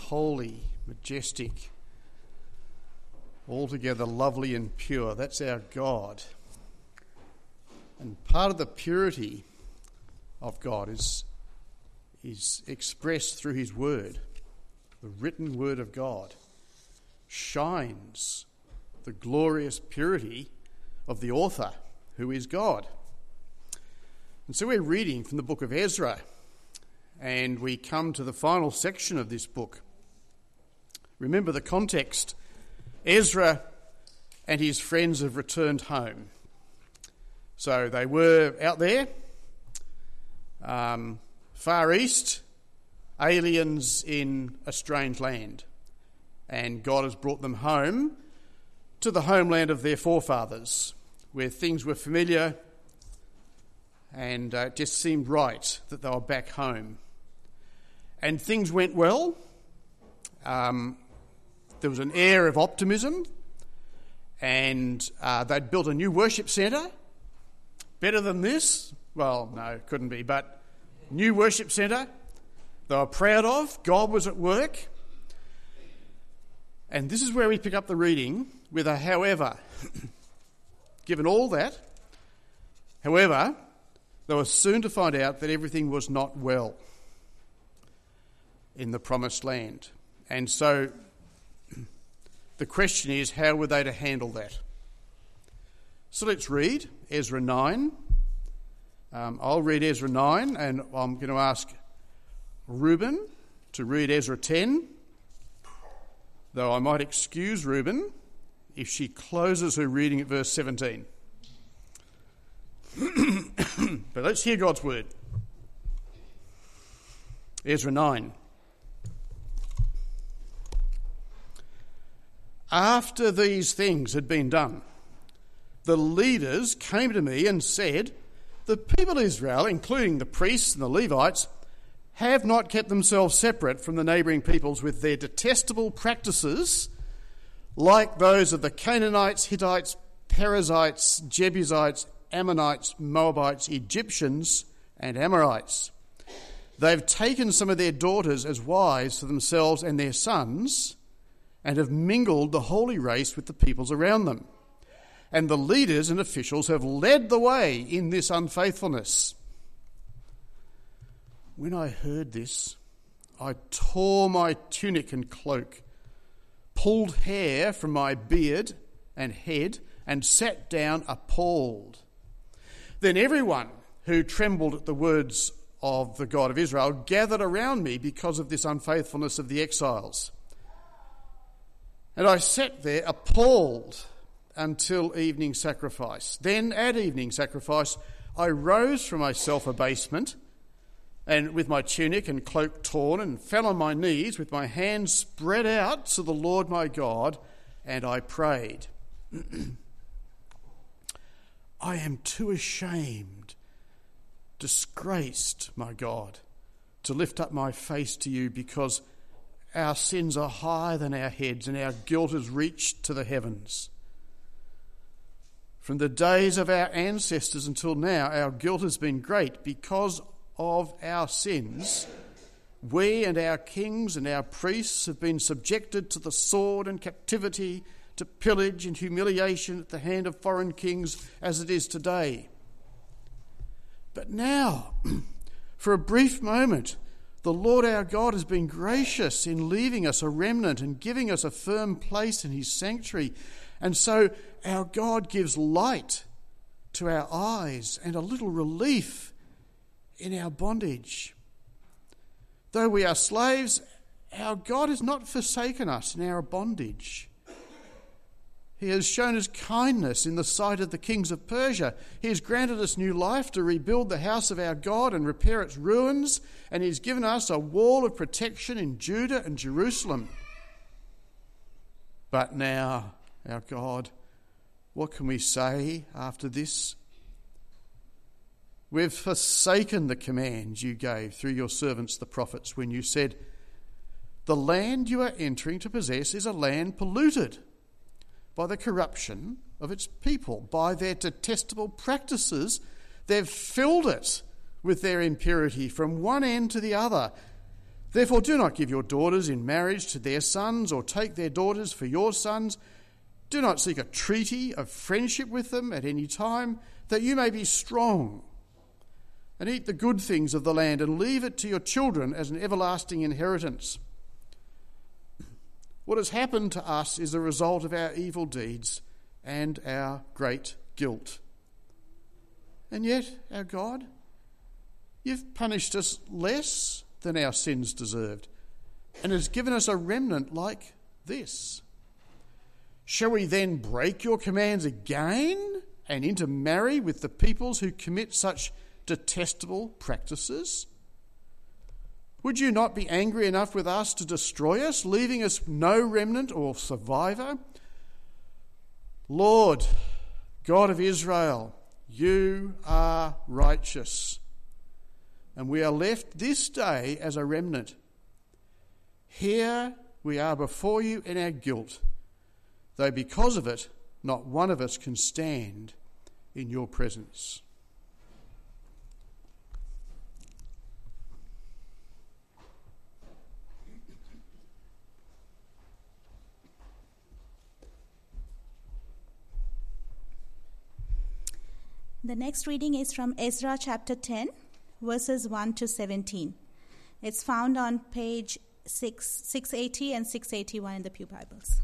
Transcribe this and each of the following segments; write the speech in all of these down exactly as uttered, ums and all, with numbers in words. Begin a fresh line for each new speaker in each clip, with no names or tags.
holy, majestic, altogether lovely and pure. That's our God. And part of the purity of God is, is expressed through his word. The written word of God shines the glorious purity of the author, who is God. And so we're reading from the book of Ezra, and we come to the final section of this book. Remember the context. Ezra and his friends have returned home. So they were out there, um, far east, aliens in a strange land. And God has brought them home to the homeland of their forefathers, where things were familiar and uh, it just seemed right that they were back home. And things went well. Um, there was an air of optimism, and uh, they'd built a new worship centre. Better than this? Well, no, couldn't be, but new worship centre they were proud of. God was at work. And this is where we pick up the reading with a however. Given all that, however, they were soon to find out that everything was not well in the promised land. And so the question is, how were they to handle that? So let's read Ezra nine. Um, I'll read Ezra nine, and I'm going to ask Reuben to read Ezra ten, though I might excuse Reuben if she closes her reading at verse seventeen. But let's hear God's word. Ezra nine. After these things had been done, the leaders came to me and said, "The people of Israel, including the priests and the Levites, have not kept themselves separate from the neighbouring peoples with their detestable practices, like those of the Canaanites, Hittites, Perizzites, Jebusites, Ammonites, Moabites, Egyptians, and Amorites. They've taken some of their daughters as wives for themselves and their sons, and have mingled the holy race with the peoples around them. And the leaders and officials have led the way in this unfaithfulness." When I heard this, I tore my tunic and cloak, pulled hair from my beard and head, and sat down appalled. Then everyone who trembled at the words of the God of Israel gathered around me because of this unfaithfulness of the exiles. And I sat there appalled until evening sacrifice. Then at evening sacrifice, I rose from my self-abasement, and with my tunic and cloak torn, and fell on my knees with my hands spread out to the Lord my God, and I prayed. I am too ashamed, disgraced, my God, to lift up my face to you, because our sins are higher than our heads, and our guilt has reached to the heavens. From the days of our ancestors until now, our guilt has been great. Because of our sins, we and our kings and our priests have been subjected to the sword and captivity, to pillage and humiliation at the hand of foreign kings, as it is today. But now, for a brief moment, the Lord our God has been gracious in leaving us a remnant and giving us a firm place in his sanctuary. And so our God gives light to our eyes and a little relief in our bondage. Though we are slaves, our God has not forsaken us in our bondage. He has shown us kindness in the sight of the kings of Persia. He has granted us new life to rebuild the house of our God and repair its ruins, and he has given us a wall of protection in Judah and Jerusalem. But now, our God, what can we say after this? We've forsaken the commands you gave through your servants the prophets when you said, "The land you are entering to possess is a land polluted by the corruption of its people. By their detestable practices, they've filled it with their impurity from one end to the other. Therefore do not give your daughters in marriage to their sons, or take their daughters for your sons. Do not seek a treaty of friendship with them at any time, that you may be strong, and eat the good things of the land, and leave it to your children as an everlasting inheritance. What has happened to us is a result of our evil deeds and our great guilt. And yet, our God, you've punished us less than our sins deserved, and has given us a remnant like this. Shall we then break your commands again and intermarry with the peoples who commit such detestable practices? Would you not be angry enough with us to destroy us, leaving us no remnant or survivor? Lord, God of Israel, you are righteous, and we are left this day as a remnant. Here we are before you in our guilt, though because of it not one of us can stand in your presence.
The next reading is from Ezra chapter ten, verses one to seventeen. It's found on page six, six eighty and six eighty-one in the Pew Bibles.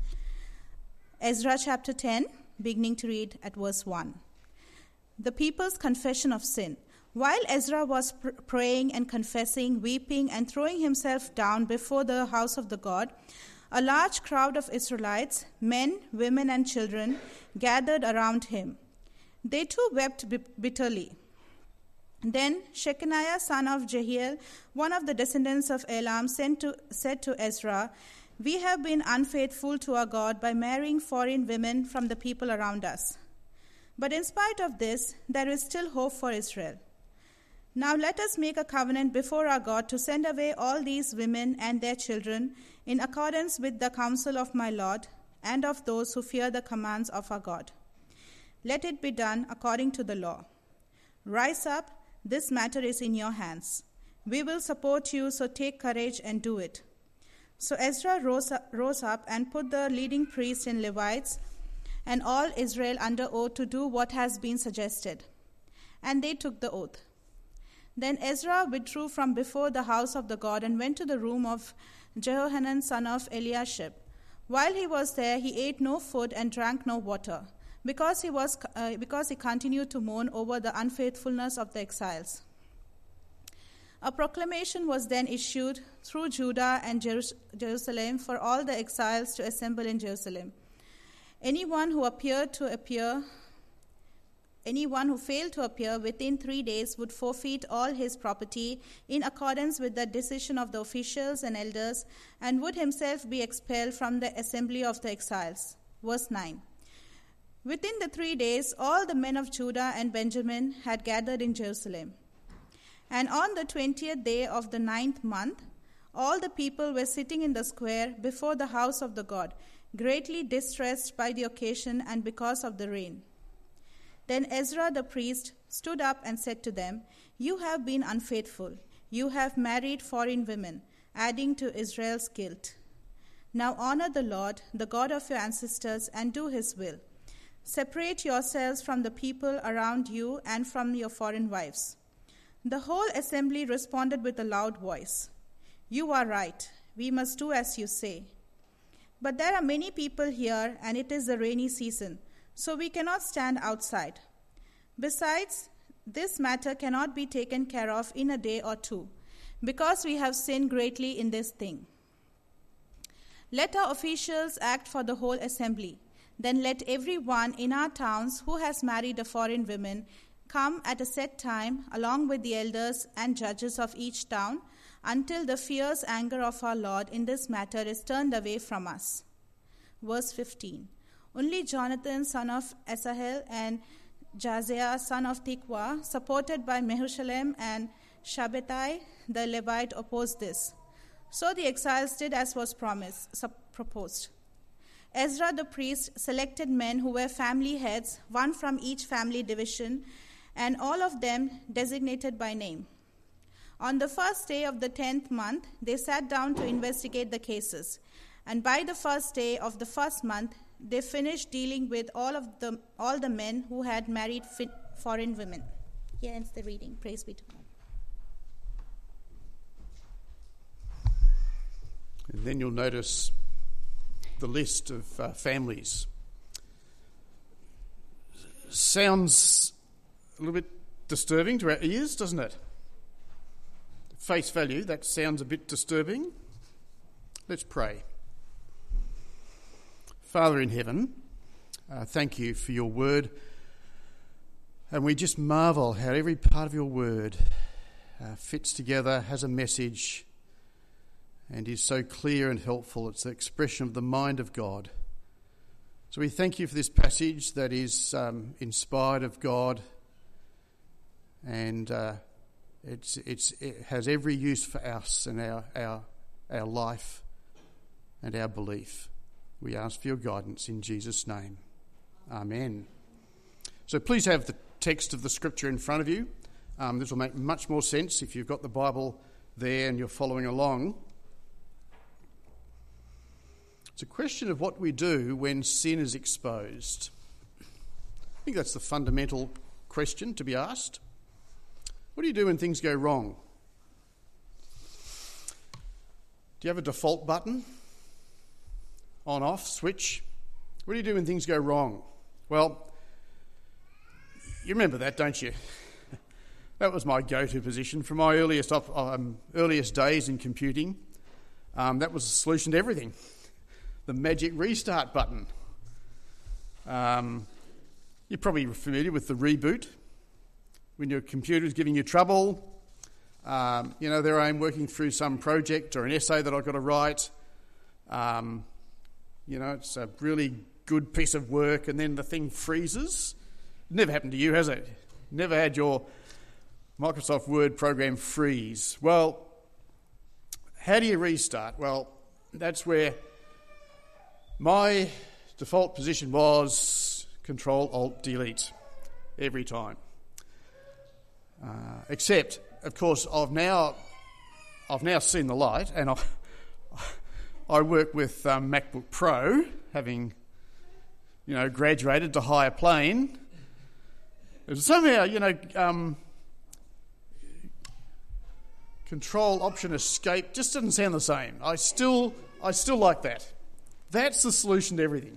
Ezra chapter ten, beginning to read at verse one. The people's confession of sin. While Ezra was pr- praying and confessing, weeping and throwing himself down before the house of the God, a large crowd of Israelites, men, women, and children, gathered around him. They too wept bitterly. Then Shechaniah, son of Jehiel, one of the descendants of Elam, sent to, said to Ezra, "We have been unfaithful to our God by marrying foreign women from the people around us. But in spite of this, there is still hope for Israel. Now let us make a covenant before our God to send away all these women and their children in accordance with the counsel of my Lord and of those who fear the commands of our God. Let it be done according to the law. Rise up, this matter is in your hands. We will support you, so take courage and do it." So Ezra rose up, rose up and put the leading priests and Levites and all Israel under oath to do what has been suggested. And they took the oath. Then Ezra withdrew from before the house of the God and went to the room of Jehohanan, son of Eliashib. While he was there, he ate no food and drank no water, because he was uh, because he continued to mourn over the unfaithfulness of the exiles. A proclamation was then issued through Judah and Jerus- Jerusalem for all the exiles to assemble in Jerusalem. Anyone who appeared to appear, anyone who failed to appear within three days would forfeit all his property in accordance with the decision of the officials and elders, and would himself be expelled from the assembly of the exiles. Verse nine. Within the three days, all the men of Judah and Benjamin had gathered in Jerusalem. And on the twentieth day of the ninth month, all the people were sitting in the square before the house of the God, greatly distressed by the occasion and because of the rain. Then Ezra the priest stood up and said to them, "You have been unfaithful. You have married foreign women, adding to Israel's guilt. Now honor the Lord, the God of your ancestors, and do his will. Separate yourselves from the people around you and from your foreign wives." The whole assembly responded with a loud voice, "You are right. We must do as you say. But there are many people here, and it is the rainy season, so we cannot stand outside. Besides, this matter cannot be taken care of in a day or two, because we have sinned greatly in this thing. Let our officials act for the whole assembly. Then let every one in our towns who has married a foreign woman come at a set time, along with the elders and judges of each town, until the fierce anger of our Lord in this matter is turned away from us." Verse fifteen. Only Jonathan, son of Asahel, and Jaziah, son of Tikwa, supported by Mehushalem and Shabbatai, the Levite, opposed this. So the exiles did as was promised, sub- proposed. Ezra the priest selected men who were family heads, one from each family division, and all of them designated by name. On the first day of the tenth month, they sat down to investigate the cases. And by the first day of the first month, they finished dealing with all of the all the men who had married fi- foreign women. Here ends the reading. Praise be to God.
And then you'll notice the list of uh, families. Sounds a little bit disturbing to our ears, doesn't it? Face value, that sounds a bit disturbing. Let's pray. Father in heaven, uh, thank you for your word. And we just marvel how every part of your word uh, fits together, has a message, and is so clear and helpful. It's the expression of the mind of God. So we thank you for this passage that is um, inspired of God, and uh, it's it's it has every use for us and our our our life and our belief. We ask for your guidance in Jesus' name. Amen. So please have the text of the scripture in front of you. Um, this will make much more sense if you've got the Bible there and you're following along. It's a question of what we do when sin is exposed. I think that's the fundamental question to be asked. What do you do when things go wrong? Do you have a default button? On, off, switch? What do you do when things go wrong? Well, you remember that, don't you? That was my go-to position from my earliest op- um, earliest days in computing. Um, that was the solution to everything. The magic restart button. Um, you're probably familiar with the reboot. When your computer's giving you trouble, um, you know, there I am working through some project or an essay that I've got to write. Um, you know, it's a really good piece of work, and then the thing freezes. Never happened to you, has it? Never had your Microsoft Word program freeze. Well, how do you restart? Well, that's where my default position was Control Alt Delete every time. Uh, except, of course, I've now I've now seen the light, and I I work with um, MacBook Pro, having you know graduated to higher plane. And somehow, you know, um, Control Option Escape just doesn't sound the same. I still I still like that. That's the solution to everything.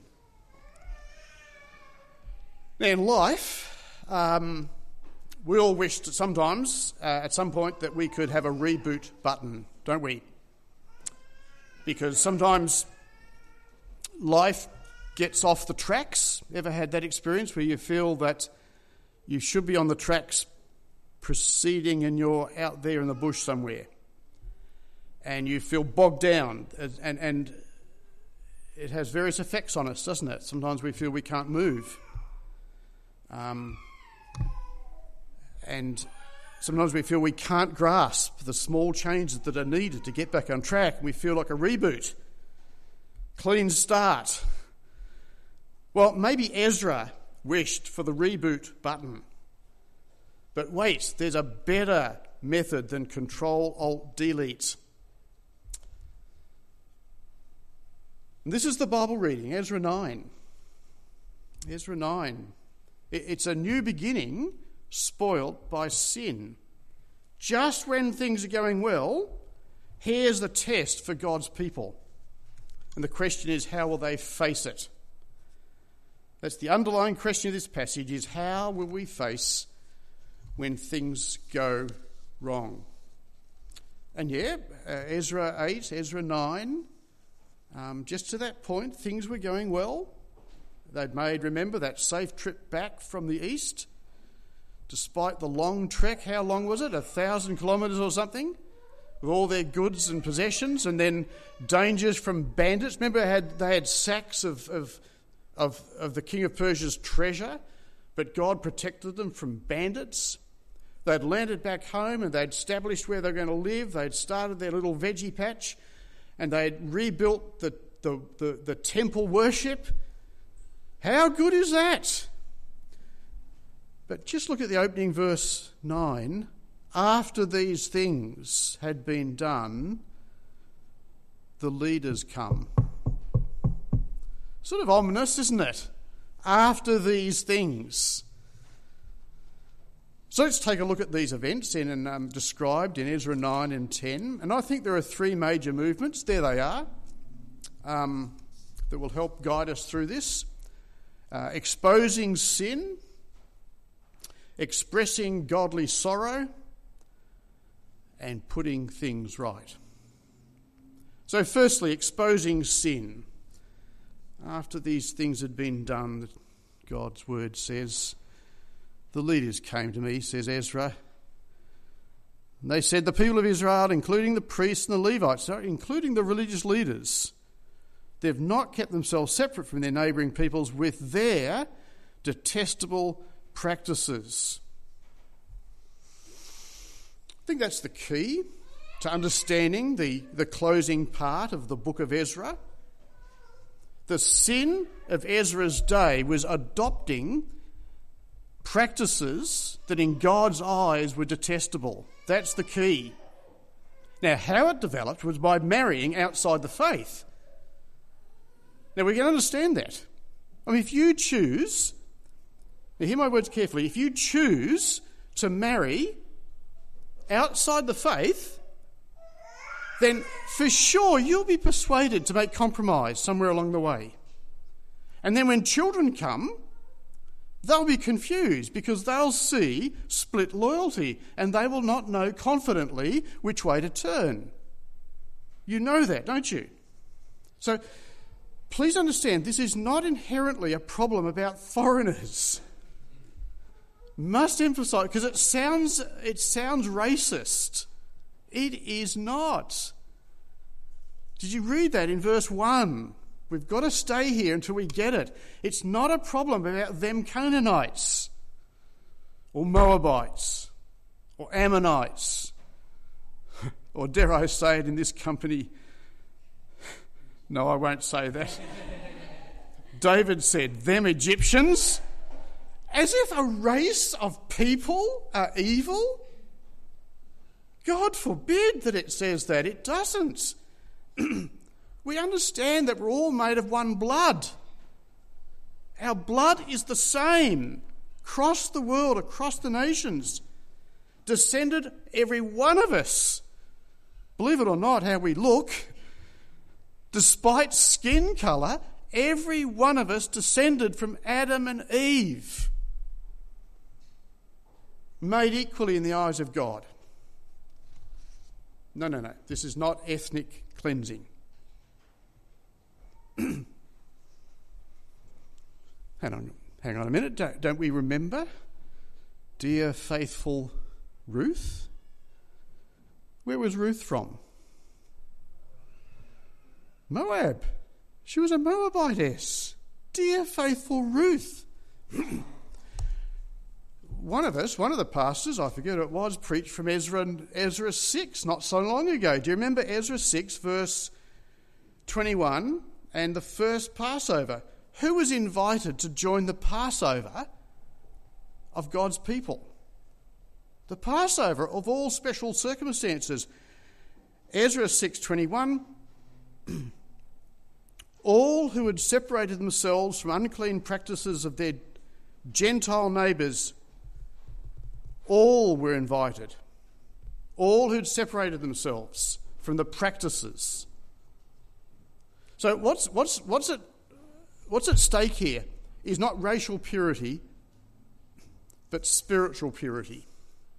Now, in life, um, we all wish to sometimes, uh, at some point, that we could have a reboot button, don't we? Because sometimes life gets off the tracks. Ever had that experience where you feel that you should be on the tracks proceeding and you're out there in the bush somewhere and you feel bogged down, and, and, and it has various effects on us, doesn't it? Sometimes we feel we can't move. Um, and sometimes we feel we can't grasp the small changes that are needed to get back on track. We feel like a reboot, clean start. Well, maybe Ezra wished for the reboot button. But wait, there's a better method than Control Alt Delete. And this is the Bible reading, Ezra nine. Ezra nine. It's a new beginning spoilt by sin. Just when things are going well, here's the test for God's people. And the question is, how will they face it? That's the underlying question of this passage, is how will we face when things go wrong? And yeah, uh, Ezra eight, Ezra nine, um, just to that point, things were going well. They'd made, remember, that safe trip back from the east, despite the long trek. How long was it? A thousand kilometres or something? With all their goods and possessions, and then dangers from bandits. Remember, they had, they had sacks of, of, of, of the king of Persia's treasure, but God protected them from bandits. They'd landed back home and they'd established where they were going to live. They'd started their little veggie patch, and they'd rebuilt the, the, the, the temple worship. How good is that? But just look at the opening verse nine. after these things had been done, the leaders come. Sort of ominous, isn't it? After these things. So let's take a look at these events in, and um, described in Ezra nine and ten. And I think there are three major movements. There they are. Um, that will help guide us through this. Uh, exposing sin, expressing godly sorrow, and putting things right. So firstly, exposing sin. After these things had been done, God's word says, the leaders came to me, says Ezra, and they said, the people of Israel, including the priests and the Levites, so including the religious leaders, they've not kept themselves separate from their neighbouring peoples with their detestable practices. I think that's the key to understanding the, the closing part of the book of Ezra. The sin of Ezra's day was adopting practices that in God's eyes were detestable. That's the key. Now, how it developed was by marrying outside the faith. Now, we can understand that. I mean, if you choose, now hear my words carefully, if you choose to marry outside the faith, then for sure you'll be persuaded to make compromise somewhere along the way. And then when children come, they'll be confused because they'll see split loyalty and they will not know confidently which way to turn. You know that, don't you? So please understand, this is not inherently a problem about foreigners. Must emphasise, because it sounds it sounds racist. It is not. Did you read that in verse one? We've got to stay here until we get it. It's not a problem about them Canaanites or Moabites or Ammonites or, dare I say it in this company, no, I won't say that. David said, them Egyptians, as if a race of people are evil. God forbid that it says that. It doesn't. We understand that we're all made of one blood. Our blood is the same across the world, across the nations. Descended, every one of us, believe it or not, how we look, despite skin colour, every one of us descended from Adam and Eve, made equally in the eyes of God. No, no, no. This is not ethnic cleansing. hang on, hang on a minute. Don't, don't we remember, dear faithful Ruth? Where was Ruth from? Moab. She was a Moabitess. Dear faithful Ruth. One of us, one of the pastors, I forget who it was, preached from Ezra, Ezra six not so long ago. Do you remember Ezra six, verse twenty-one, and the first Passover? Who was invited to join the Passover of God's people? The Passover of all special circumstances. Ezra six twenty-one, all who had separated themselves from unclean practices of their Gentile neighbours, all were invited. All who'd separated themselves from the practices. So what's what's what's at what's at stake here is not racial purity, but spiritual purity.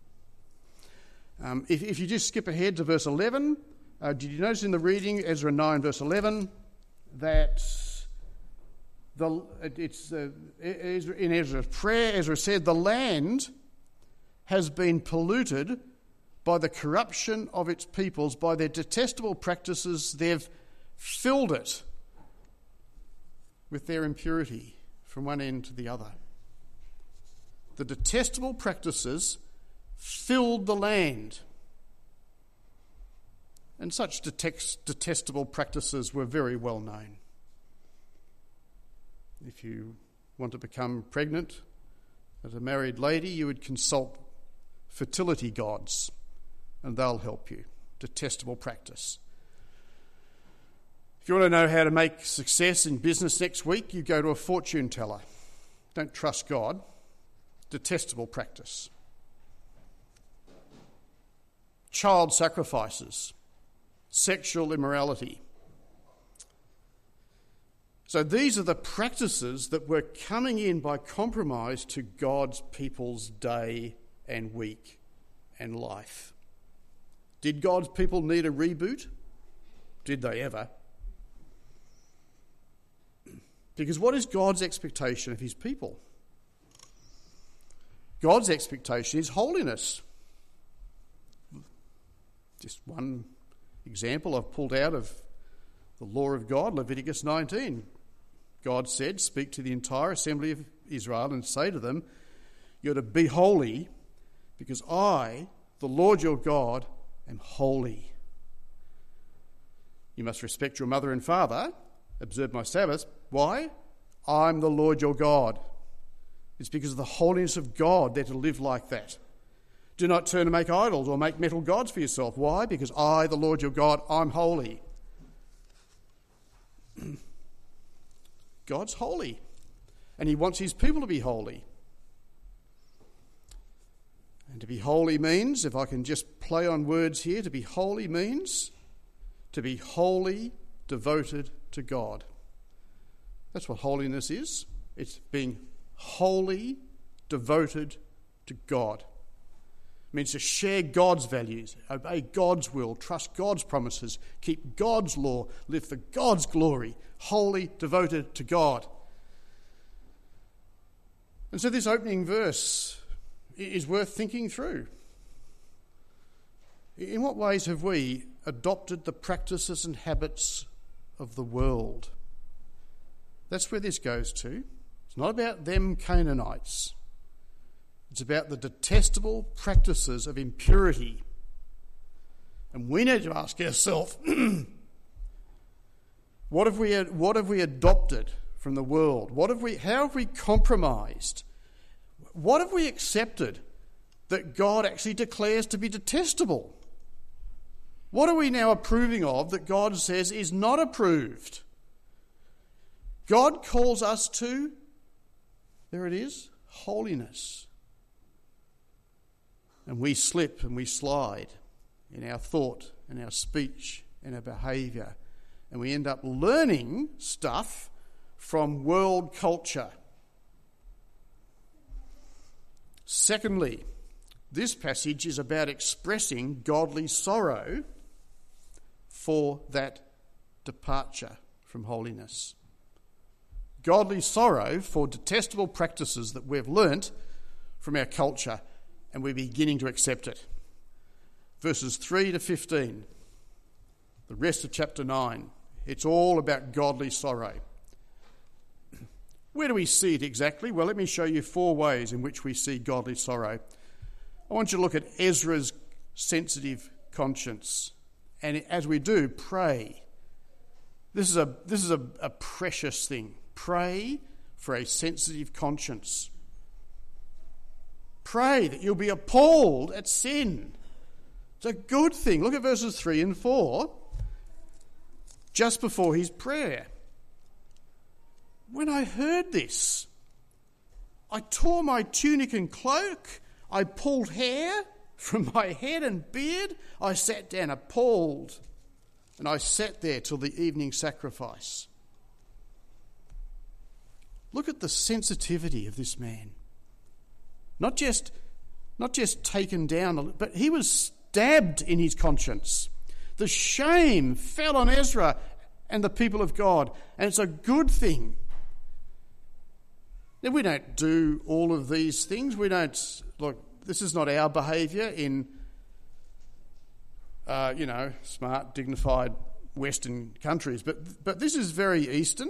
Um, if, if you just skip ahead to verse eleven, uh, did you notice in the reading, Ezra nine, verse eleven, that the it's uh, in Ezra's prayer, Ezra said, the land has been polluted by the corruption of its peoples, by their detestable practices. They've filled it with their impurity from one end to the other. The detestable practices filled the land. And such detest- detestable practices were very well known. If you want to become pregnant as a married lady, you would consult fertility gods, and they'll help you. Detestable practice. If you want to know how to make success in business next week, you go to a fortune teller. Don't trust God. Detestable practice. Child sacrifices. Sexual immorality. So these are the practices that were coming in by compromise to God's people's day and week and life. Did God's people need a reboot? Did they ever? Because what is God's expectation of his people? God's expectation is holiness. Just one example I've pulled out of the law of God, Leviticus nineteen. God said, speak to the entire assembly of Israel and say to them, you're to be holy because I, the Lord your God, am holy. You must respect your mother and father, observe my Sabbaths. Why? I'm the Lord your God. It's because of the holiness of God they're to live like that. Do not turn to make idols or make metal gods for yourself. Why? Because I, the Lord your God, I'm holy. God's holy, and he wants his people to be holy. And to be holy means, if I can just play on words here, to be holy means to be wholly devoted to God. That's what holiness is. It's being wholly devoted to God. It means to share God's values, obey God's will, trust God's promises, keep God's law, live for God's glory, wholly devoted to God. And so this opening verse is worth thinking through. In what ways have we adopted the practices and habits of the world? That's where this goes to. It's not about them Canaanites. It's about the detestable practices of impurity. And we need to ask ourselves, what have we what have we adopted from the world? What have we how have we compromised? What have we accepted that God actually declares to be detestable? What are we now approving of that God says is not approved? God calls us to, there it is, holiness. And we slip and we slide in our thought and our speech and our behaviour. And we end up learning stuff from world culture. Secondly, this passage is about expressing godly sorrow for that departure from holiness. Godly sorrow for detestable practices that we've learnt from our culture, and we're beginning to accept it. Verses three to fifteen, the rest of chapter nine, it's all about godly sorrow. Where do we see it exactly? Well, let me show you four ways in which we see godly sorrow. I want you to look at Ezra's sensitive conscience. And as we do, pray. This is a, this is a, a precious thing. Pray for a sensitive conscience. Pray that you'll be appalled at sin. It's a good thing. Look at verses three and four, just before his prayer. When I heard this, I tore my tunic and cloak, I pulled hair from my head and beard, I sat down appalled, and I sat there till the evening sacrifice. Look at the sensitivity of this man. Not just, not just taken down, but he was stabbed in his conscience. The shame fell on Ezra and the people of God, and it's a good thing. Now, we don't do all of these things. We don't, look, this is not our behaviour in, uh, you know, smart, dignified Western countries, but but this is very Eastern.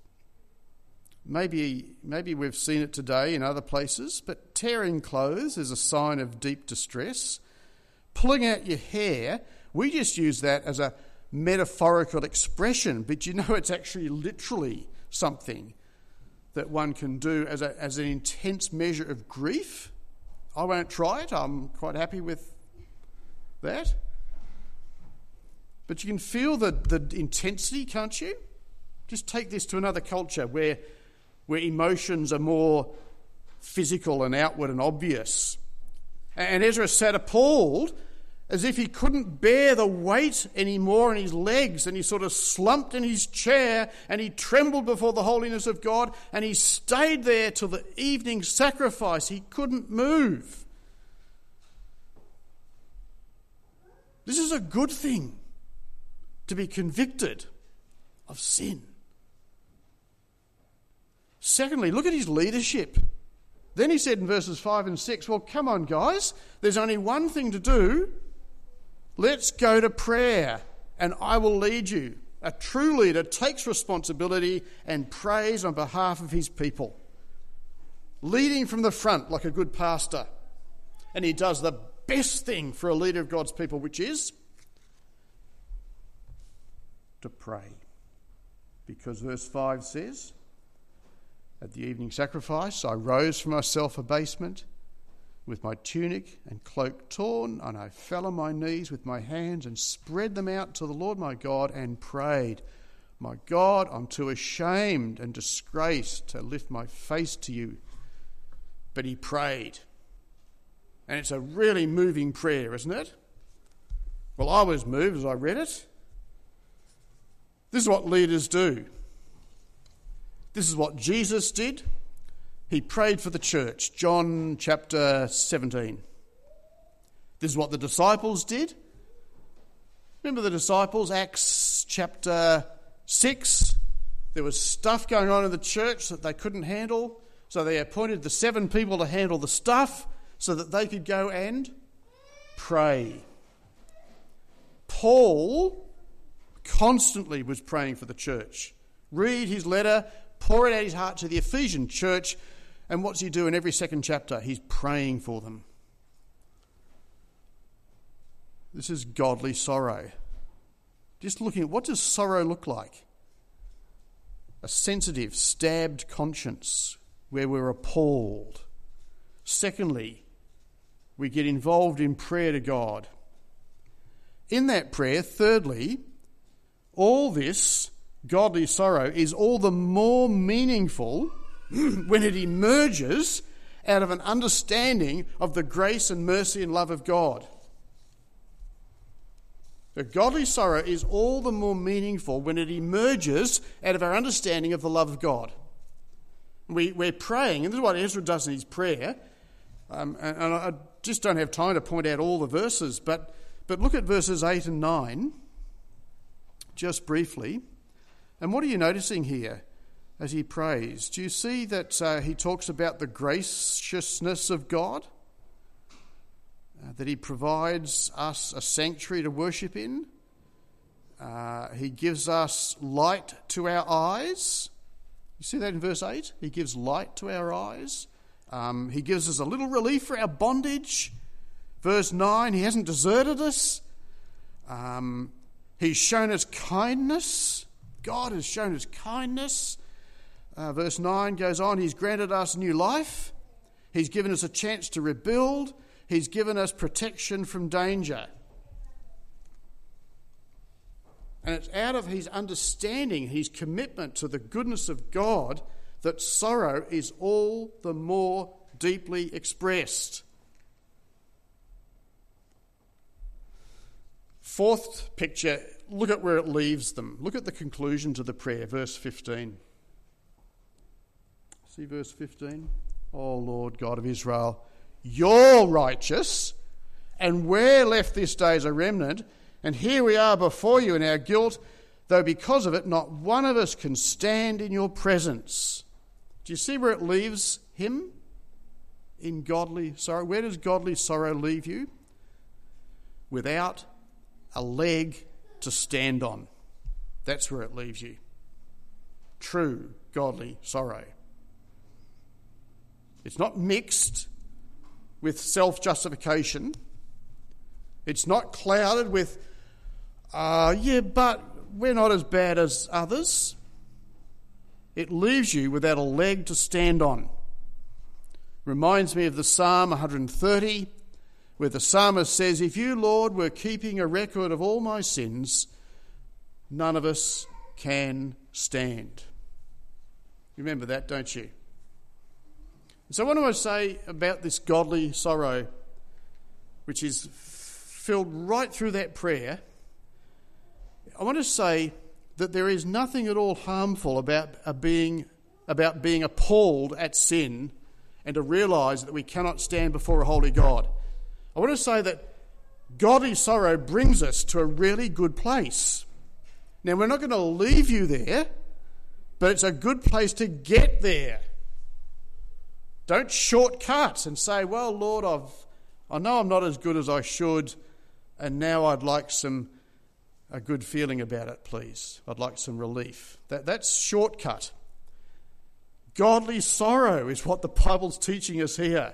Maybe maybe we've seen it today in other places, but tearing clothes is a sign of deep distress. Pulling out your hair, we just use that as a metaphorical expression, but you know it's actually literally something that one can do as a, as an intense measure of grief. I won't try it. I'm quite happy with that. But you can feel the, the intensity, can't you? Just take this to another culture where, where emotions are more physical and outward and obvious. And Ezra sat appalled as if he couldn't bear the weight anymore in his legs, and he sort of slumped in his chair and he trembled before the holiness of God, and he stayed there till the evening sacrifice. He couldn't move. This is a good thing, to be convicted of sin. Secondly, look at his leadership. Then he said in verses five and six, well, come on, guys, there's only one thing to do. Let's go to prayer, and I will lead you. A true leader takes responsibility and prays on behalf of his people, leading from the front like a good pastor. And he does the best thing for a leader of God's people, which is to pray. Because verse five says, at the evening sacrifice, I rose from my self-abasement with my tunic and cloak torn, and I fell on my knees with my hands and spread them out to the Lord my God and prayed, my God, I'm too ashamed and disgraced to lift my face to you. But he prayed. And it's a really moving prayer, isn't it? Well, I was moved as I read it. This is what leaders do. This is what Jesus did. He prayed for the church. John chapter seventeen. This is what the disciples did. Remember the disciples, Acts chapter six? There was stuff going on in the church that they couldn't handle, so they appointed the seven people to handle the stuff so that they could go and pray. Paul constantly was praying for the church. Read his letter, pour it out his heart to the Ephesian church, and what's he do in every second chapter? He's praying for them. This is godly sorrow. Just looking at, what does sorrow look like? A sensitive, stabbed conscience where we're appalled. Secondly, we get involved in prayer to God. In that prayer, thirdly, all this godly sorrow is all the more meaningful when it emerges out of an understanding of the grace and mercy and love of God. The godly sorrow is all the more meaningful when it emerges out of our understanding of the love of God. We, we're praying, and this is what Ezra does in his prayer, um, and, and I just don't have time to point out all the verses, but, but look at verses eight and nine, just briefly. And what are you noticing here as he prays? Do you see that uh, he talks about the graciousness of God? Uh, that he provides us a sanctuary to worship in? Uh, he gives us light to our eyes. You see that in verse eight? He gives light to our eyes. Um, he gives us a little relief for our bondage. Verse nine, he hasn't deserted us. Um, he's shown us kindness. God has shown us kindness. Uh, verse nine goes on, he's granted us new life. He's given us a chance to rebuild. He's given us protection from danger. And it's out of his understanding, his commitment to the goodness of God, that sorrow is all the more deeply expressed. Fourth picture, look at where it leaves them. Look at the conclusion to the prayer, verse fifteen. See verse fifteen? Oh Lord God of Israel, you're righteous, and we're left this day as a remnant, and here we are before you in our guilt, though because of it not one of us can stand in your presence. Do you see where it leaves him? In godly sorrow. Where does godly sorrow leave you? Without a leg to stand on. That's where it leaves you. True godly sorrow. It's not mixed with self-justification. It's not clouded with, uh, yeah, but we're not as bad as others. It leaves you without a leg to stand on. Reminds me of the Psalm one thirty, where the psalmist says, "If you, Lord, were keeping a record of all my sins, none of us can stand." You remember that, don't you? So what do I say about this godly sorrow, which is filled right through that prayer? I want to say that there is nothing at all harmful about a being about being appalled at sin and to realise that we cannot stand before a holy God. I want to say that godly sorrow brings us to a really good place. Now, we're not going to leave you there, but it's a good place to get there. Don't shortcut and say, "Well, Lord, I've, I know I'm not as good as I should, and now I'd like some a good feeling about it, please. I'd like some relief." That, that's shortcut. Godly sorrow is what the Bible's teaching us here.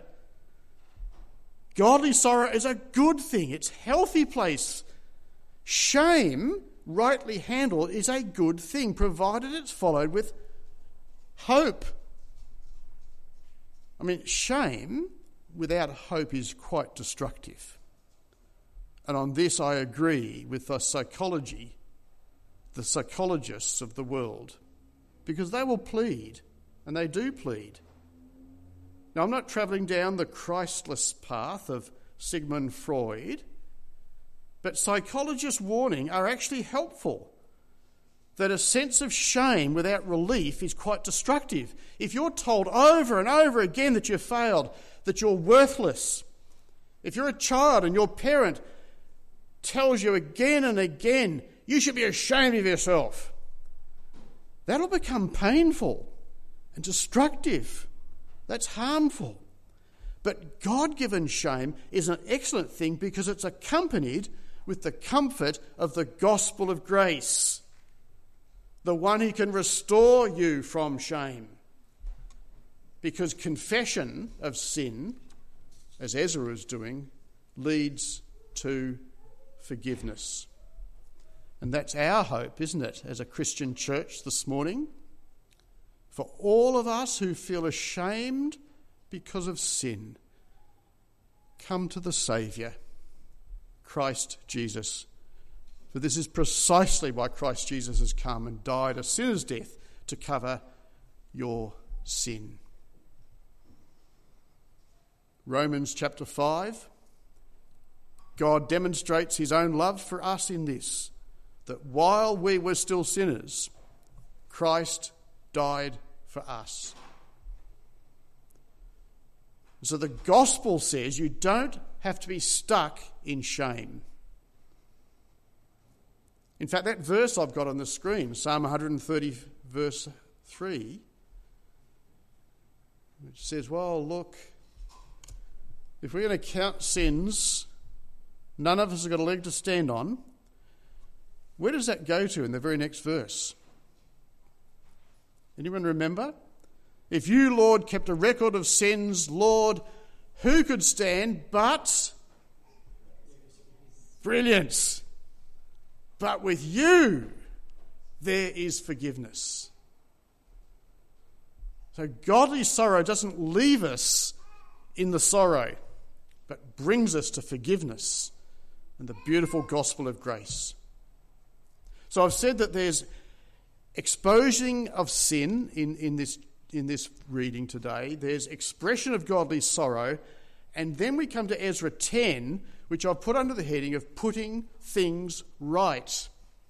Godly sorrow is a good thing. It's a healthy place. Shame, rightly handled, is a good thing, provided it's followed with hope. I mean, shame without hope is quite destructive. And on this I agree with the psychology, the psychologists of the world, because they will plead, and they do plead. Now, I'm not travelling down the Christless path of Sigmund Freud, but psychologists' warning are actually helpful. That a sense of shame without relief is quite destructive. If you're told over and over again that you've failed, that you're worthless, if you're a child and your parent tells you again and again, you should be ashamed of yourself, that'll become painful and destructive. That's harmful. But God-given shame is an excellent thing because it's accompanied with the comfort of the gospel of grace, the one who can restore you from shame. Because confession of sin, as Ezra is doing, leads to forgiveness. And that's our hope, isn't it, as a Christian church this morning? For all of us who feel ashamed because of sin, come to the Saviour, Christ Jesus. For this is precisely why Christ Jesus has come and died a sinner's death, to cover your sin. Romans chapter five. God demonstrates his own love for us in this, that while we were still sinners, Christ died for us. So the gospel says you don't have to be stuck in shame. In fact, that verse I've got on the screen, Psalm one thirty, verse three, which says, well, look, if we're going to count sins, none of us have got a leg to stand on. Where does that go to in the very next verse? Anyone remember? If you, Lord, kept a record of sins, Lord, who could stand but... Brilliance. But with you, there is forgiveness. So godly sorrow doesn't leave us in the sorrow, but brings us to forgiveness and the beautiful gospel of grace. So I've said that there's exposing of sin in, in this in this reading today. There's expression of godly sorrow, and then we come to Ezra ten, which I've put under the heading of putting things right.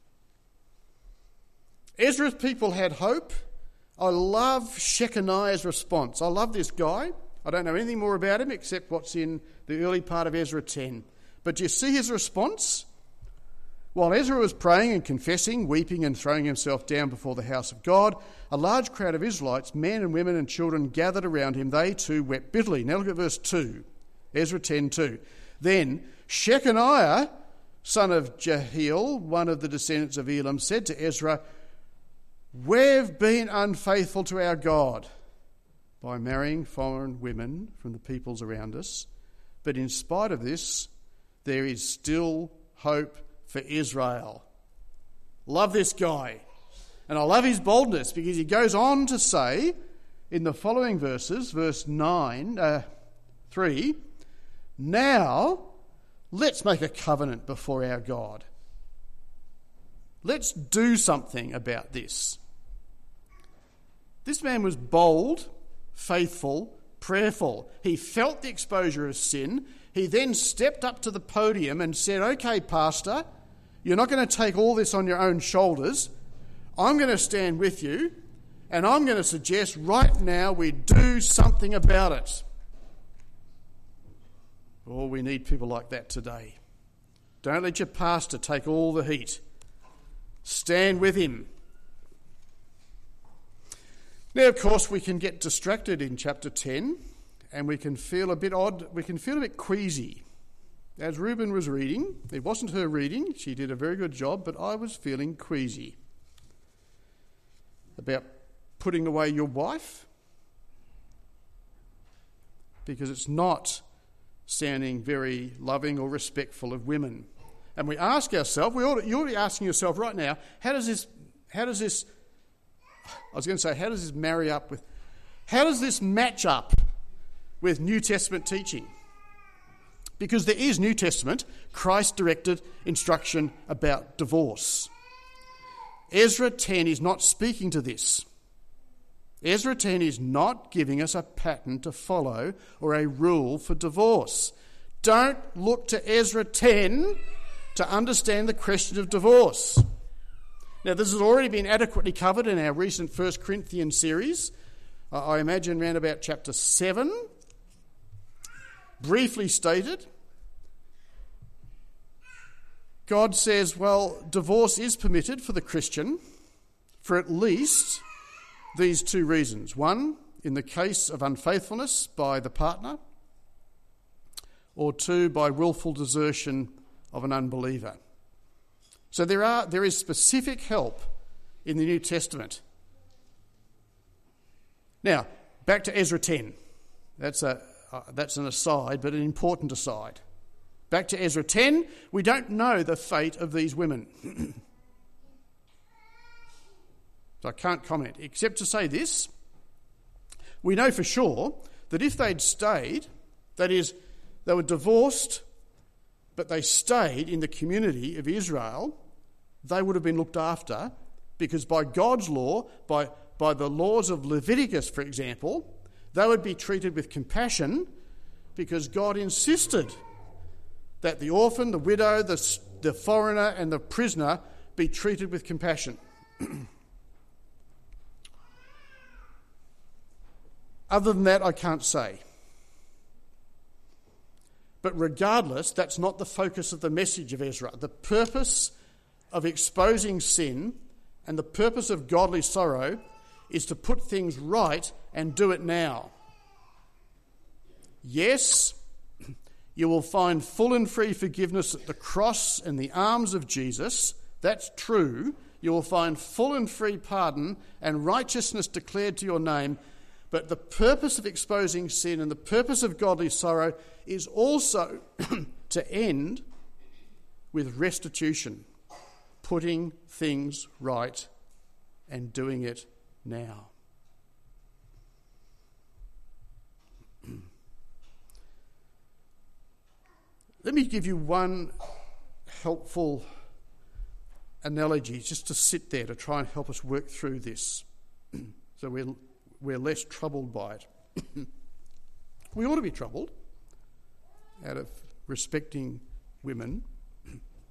Ezra's people had hope. I love Shechaniah's response. I love this guy. I don't know anything more about him except what's in the early part of Ezra ten. But do you see his response? While Ezra was praying and confessing, weeping and throwing himself down before the house of God, a large crowd of Israelites, men and women and children, gathered around him. They too wept bitterly. Now look at verse two, Ezra ten two. Then Shechaniah, son of Jehiel, one of the descendants of Elam, said to Ezra, "We've been unfaithful to our God by marrying foreign women from the peoples around us. But in spite of this, there is still hope for Israel." Love this guy. And I love his boldness because he goes on to say in the following verses, verse nine, uh, three, now let's make a covenant before our God. Let's do something about this. This man was bold, faithful, prayerful. He felt the exposure of sin. He then stepped up to the podium and said, okay, Pastor, you're not going to take all this on your own shoulders. I'm going to stand with you, and I'm going to suggest right now we do something about it. Oh, we need people like that today. Don't let your pastor take all the heat. Stand with him. Now, of course, we can get distracted in chapter ten, and we can feel a bit odd, we can feel a bit queasy. As Reuben was reading, it wasn't her reading, she did a very good job, but I was feeling queasy about putting away your wife, because it's not sounding very loving or respectful of women. And we ask ourselves, we ought to, you ought to be asking yourself right now, how does this, how does this, I was going to say, how does this marry up with, how does this match up with New Testament teaching? Because there is New Testament, Christ-directed instruction about divorce. Ezra ten is not speaking to this. Ezra ten is not giving us a pattern to follow or a rule for divorce. Don't look to Ezra ten to understand the question of divorce. Now, this has already been adequately covered in our recent First Corinthians series. Uh, I imagine around about chapter seven. Briefly stated, God says, well, divorce is permitted for the Christian for at least these two reasons. One, in the case of unfaithfulness by the partner, or two, by willful desertion of an unbeliever. So there are there is specific help in the New Testament. Now, back to Ezra ten. That's a uh, that's an aside, but an important aside. Back to Ezra ten, we don't know the fate of these women. So I can't comment, except to say this. We know for sure that if they'd stayed, that is, they were divorced, but they stayed in the community of Israel, they would have been looked after, because by God's law, by, by the laws of Leviticus, for example, they would be treated with compassion, because God insisted that the orphan, the widow, the, the foreigner and the prisoner be treated with compassion. Other than that, I can't say. But regardless, that's not the focus of the message of Ezra. The purpose of exposing sin and the purpose of godly sorrow is to put things right and do it now. Yes, you will find full and free forgiveness at the cross and the arms of Jesus. That's true. You will find full and free pardon and righteousness declared to your name. But the purpose of exposing sin and the purpose of godly sorrow is also to end with restitution, putting things right and doing it now. Let me give you one helpful analogy just to sit there to try and help us work through this so we're, we're less troubled by it. We ought to be troubled out of respecting women. Do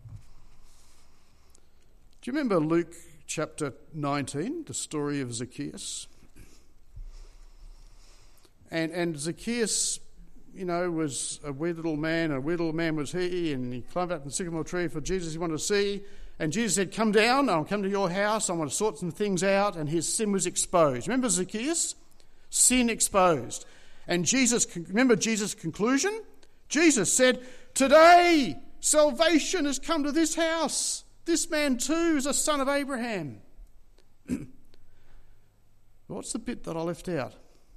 you remember Luke chapter nineteen, the story of Zacchaeus? And, and Zacchaeus, you know, was a wee little man, a wee little man was he, and he climbed up in the sycamore tree for Jesus he wanted to see. And Jesus said, come down, I'll come to your house, I want to sort some things out. And his sin was exposed. Remember Zacchaeus? Sin exposed. And Jesus, remember Jesus' conclusion? Jesus said, today salvation has come to this house. This man too is a son of Abraham. What's the bit that I left out?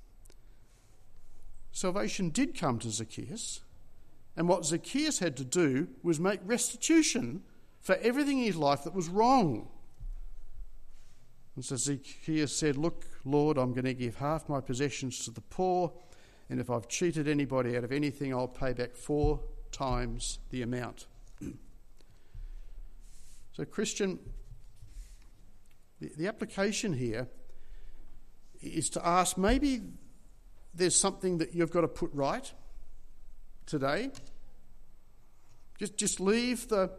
Salvation did come to Zacchaeus, and what Zacchaeus had to do was make restitution for everything in his life that was wrong. And so Zacchaeus said, "Look, Lord, I'm going to give half my possessions to the poor, and if I've cheated anybody out of anything, I'll pay back four times the amount." So, Christian, the, the application here is to ask, maybe there's something that you've got to put right today. Just, just leave the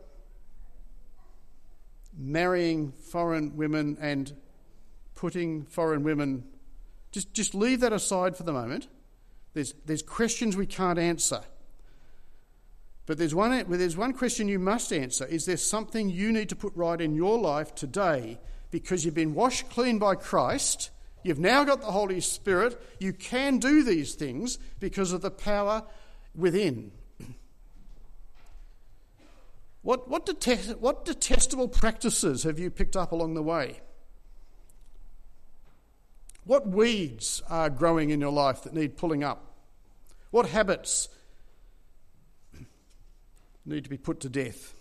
marrying foreign women and putting foreign women, just, just leave that aside for the moment. There's, there's questions we can't answer. But there's one, there's one question you must answer. Is there something you need to put right in your life today because you've been washed clean by Christ? You've now got the Holy Spirit. You can do these things because of the power within. What, what, detest, what detestable practices have you picked up along the way? What weeds are growing in your life that need pulling up? What habits need to be put to death?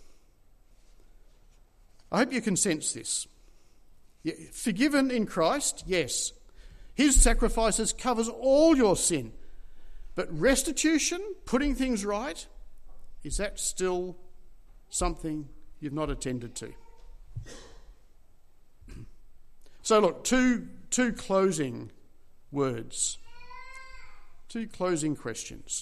I hope you can sense this. Forgiven in Christ, yes. His sacrifices covers all your sin. But restitution, putting things right, is that still something you've not attended to? So look, two, two closing words. Two closing questions.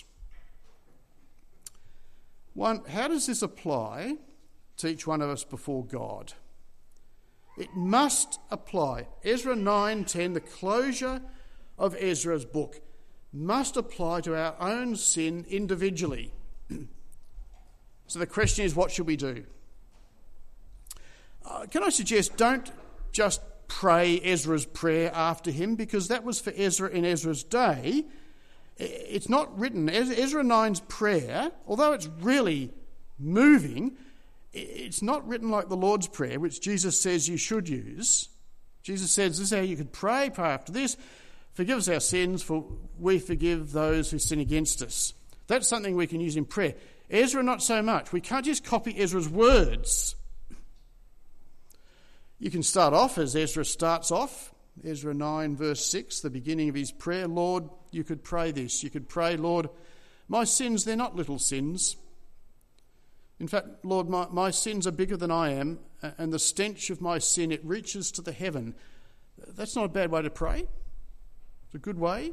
One, how does this apply to each one of us before God? It must apply. Ezra nine ten, the closure of Ezra's book, must apply to our own sin individually. So the question is, what should we do? Uh, can I suggest, don't just pray Ezra's prayer after him, because that was for Ezra in Ezra's day. It's not written. Ezra nine's prayer, although it's really moving, it's not written like the Lord's Prayer, which Jesus says you should use. Jesus says, this is how you could pray, pray after this. Forgive us our sins, for we forgive those who sin against us. That's something we can use in prayer. Ezra, not so much. We can't just copy Ezra's words. You can start off as Ezra starts off. Ezra nine verse six, the beginning of his prayer. Lord, you could pray this. You could pray, Lord, my sins, they're not little sins. In fact, Lord, my, my sins are bigger than I am, and the stench of my sin, it reaches to the heaven. That's not a bad way to pray. It's a good way.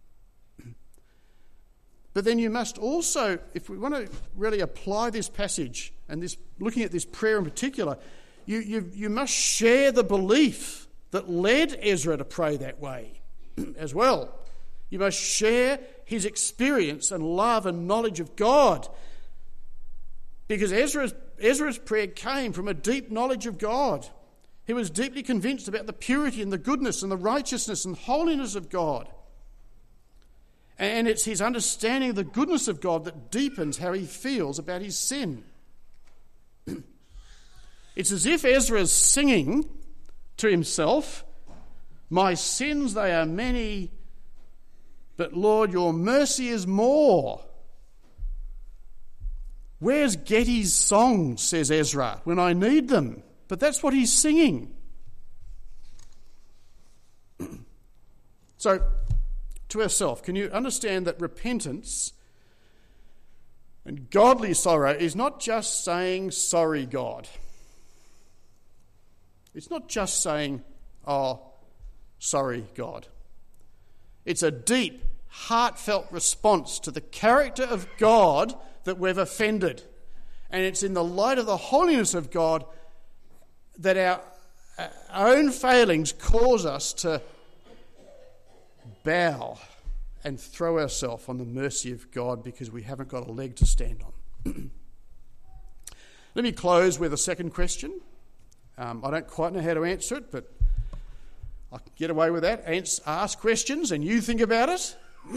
But then you must also, if we want to really apply this passage and this, looking at this prayer in particular, you, you, you must share the belief that led Ezra to pray that way as well. You must share his experience and love and knowledge of God, because Ezra's, Ezra's prayer came from a deep knowledge of God. He was deeply convinced about the purity and the goodness and the righteousness and holiness of God. And it's his understanding of the goodness of God that deepens how he feels about his sin. It's as if Ezra is singing to himself, my sins, they are many, but Lord, your mercy is more. Where's Getty's songs, says Ezra, when I need them? But that's what he's singing. So, to ourselves, can you understand that repentance and godly sorrow is not just saying, sorry, God. It's not just saying, oh, sorry, God. It's a deep, heartfelt response to the character of God that we've offended. And it's in the light of the holiness of God that our, our own failings cause us to bow and throw ourselves on the mercy of God because we haven't got a leg to stand on. Let me close with a second question. Um, I don't quite know how to answer it, but I can get away with that. Ask questions and you think about it.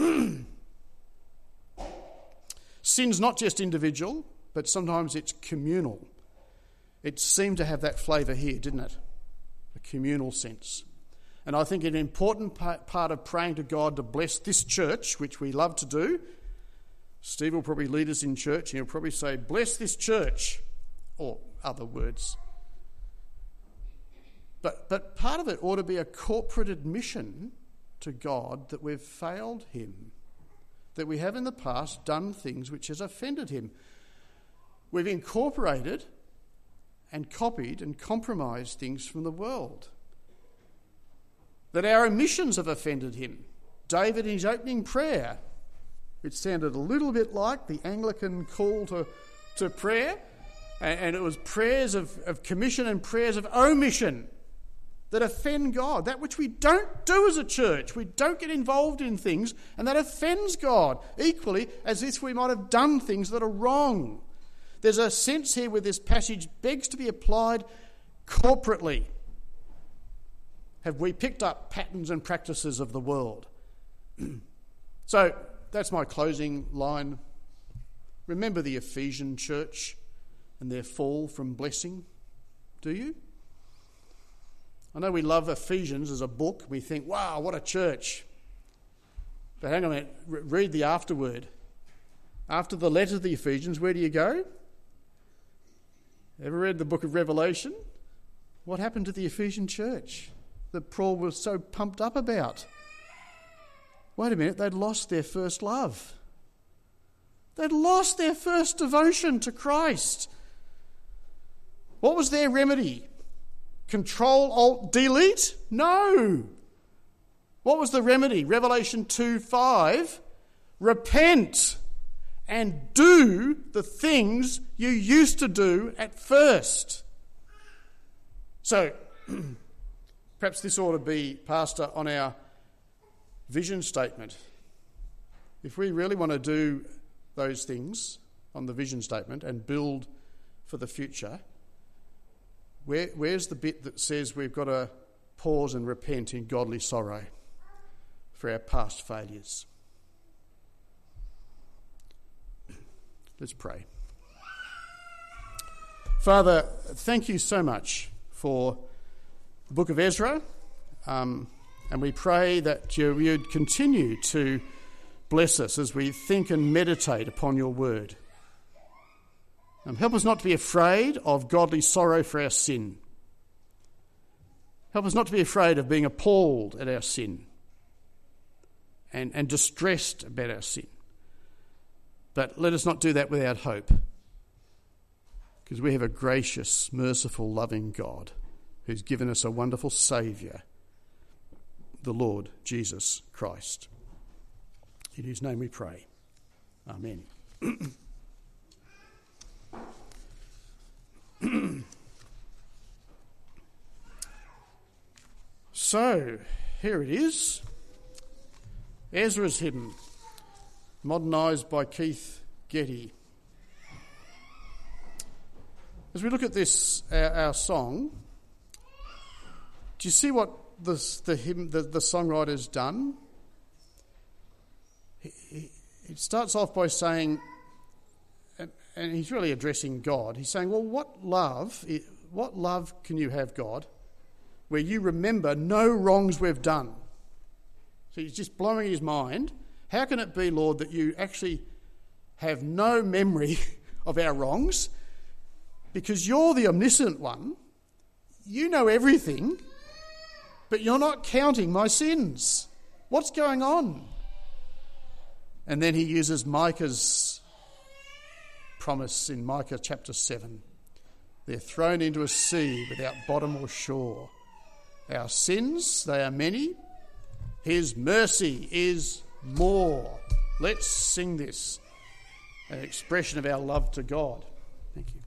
Sin's not just individual, but sometimes it's communal. It seemed to have that flavour here, didn't it? A communal sense. And I think an important part of praying to God to bless this church, which we love to do, Steve will probably lead us in church and he'll probably say, bless this church, or other words. But, but part of it ought to be a corporate admission to God that we've failed him, that we have in the past done things which has offended him. We've incorporated and copied and compromised things from the world, that our omissions have offended him. David, in his opening prayer, which sounded a little bit like the Anglican call to, to prayer, and, and it was prayers of, of commission and prayers of omission that offend God, that which we don't do as a church. We don't get involved in things, and that offends God, equally as if we might have done things that are wrong. There's a sense here where this passage begs to be applied corporately. Have we picked up patterns and practices of the world? So that's my closing line. Remember the Ephesian church and their fall from blessing, do you? I know we love Ephesians as a book. We think, wow, what a church. But hang on a minute, read the afterword. After the letter to the Ephesians, where do you go? Ever read the book of Revelation? What happened to the Ephesian church that Paul was so pumped up about? Wait a minute, they'd lost their first love. They'd lost their first devotion to Christ. What was their remedy? Control, Alt, Delete? No. What was the remedy? Revelation two five. Repent and do the things you used to do at first. So, perhaps this ought to be, Pastor, on our vision statement. If we really want to do those things on the vision statement and build for the future, where, where's the bit that says we've got to pause and repent in godly sorrow for our past failures? Let's pray. Father, thank you so much for the book of Ezra, um, and we pray that you would continue to bless us as we think and meditate upon your word. Um, help us not to be afraid of godly sorrow for our sin. Help us not to be afraid of being appalled at our sin and, and distressed about our sin. But let us not do that without hope, because we have a gracious, merciful, loving God who's given us a wonderful Saviour, the Lord Jesus Christ. In whose name we pray. Amen. So, here it is. Ezra's hymn, modernised by Keith Getty. As we look at this, our, our song, do you see what this, the hymn, the, the songwriter's done? He, he, it starts off by saying, and, and he's really addressing God. He's saying, well, what love, what love can you have, God, where you remember no wrongs we've done? So he's just blowing his mind. How can it be, Lord, that you actually have no memory of our wrongs? Because you're the omniscient one. You know everything, but you're not counting my sins. What's going on? And then he uses Micah's promise in Micah chapter seven. They're thrown into a sea without bottom or shore. Our sins, they are many. His mercy is more. Let's sing this, an expression of our love to God. Thank you.